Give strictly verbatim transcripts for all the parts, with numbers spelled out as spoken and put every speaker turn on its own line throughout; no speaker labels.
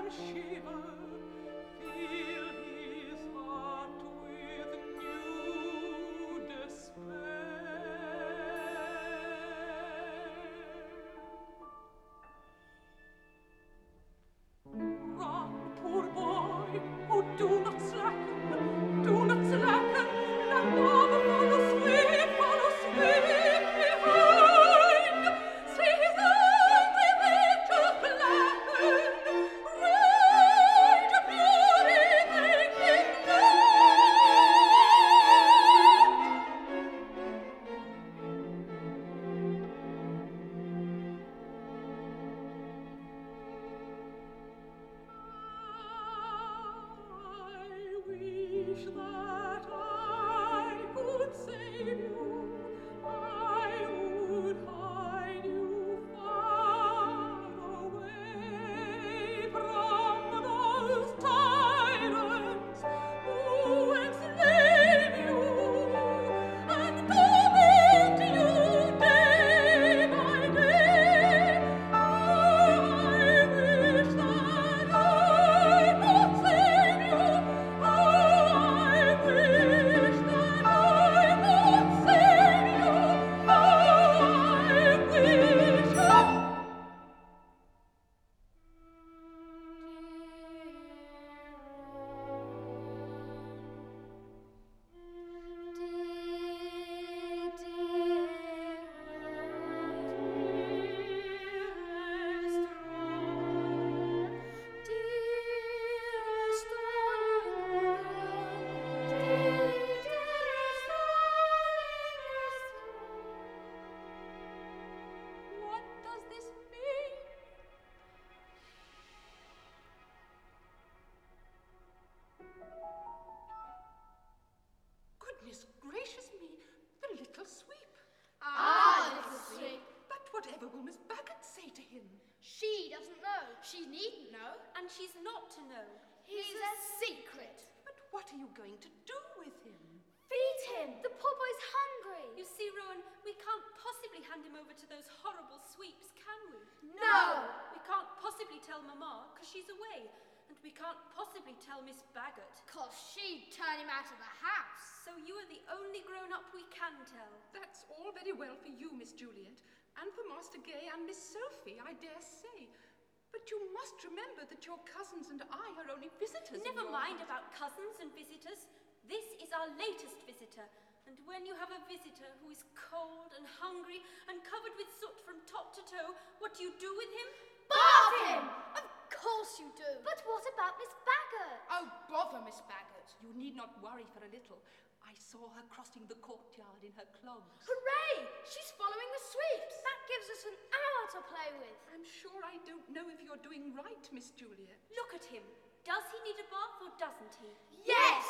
She needn't know.
And she's not to know.
He's, He's a secret.
But what are you going to do with him?
Feed him. The poor boy's hungry.
You see, Rowan, we can't possibly hand him over to those horrible sweeps, can we?
No.
We can't possibly tell Mama, because she's away. And we can't possibly tell Miss Baggott.
Because she'd turn him out of the house.
So you are the only grown-up we can tell.
That's all very well for you, Miss Juliet, and for Master Gay and Miss Sophie, I dare say. But you must remember that your cousins and I are only visitors.
Never
in your
mind
house.
about cousins and visitors. This is our latest visitor. And when you have a visitor who is cold and hungry and covered with soot from top to toe, what do you do with him?
Bath him! Of course you do. But what about Miss Baggott?
Oh, bother Miss Baggott. You need not worry for a little. I saw her crossing the courtyard in her clogs.
Hooray! She's following the sweeps. That gives us an hour to play with.
I'm sure I don't know if you're doing right, Miss Juliet.
Look at him. Does he need a bath or doesn't he?
Yes!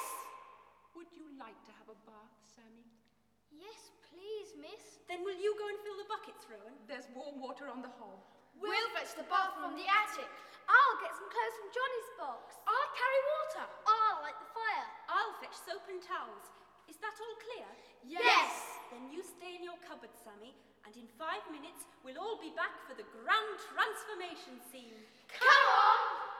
Would you like to have a bath, Sammy?
Yes, please, miss.
Then will you go and fill the buckets, Rowan?
There's warm water on the hob.
We'll fetch the bath from the attic. I'll get some clothes from Johnny's box. I'll carry water. I'll light the fire.
I'll fetch soap and towels. Is that all clear?
Yes!
Then you stay in your cupboard, Sammy, and in five minutes we'll all be back for the grand transformation scene.
Come on!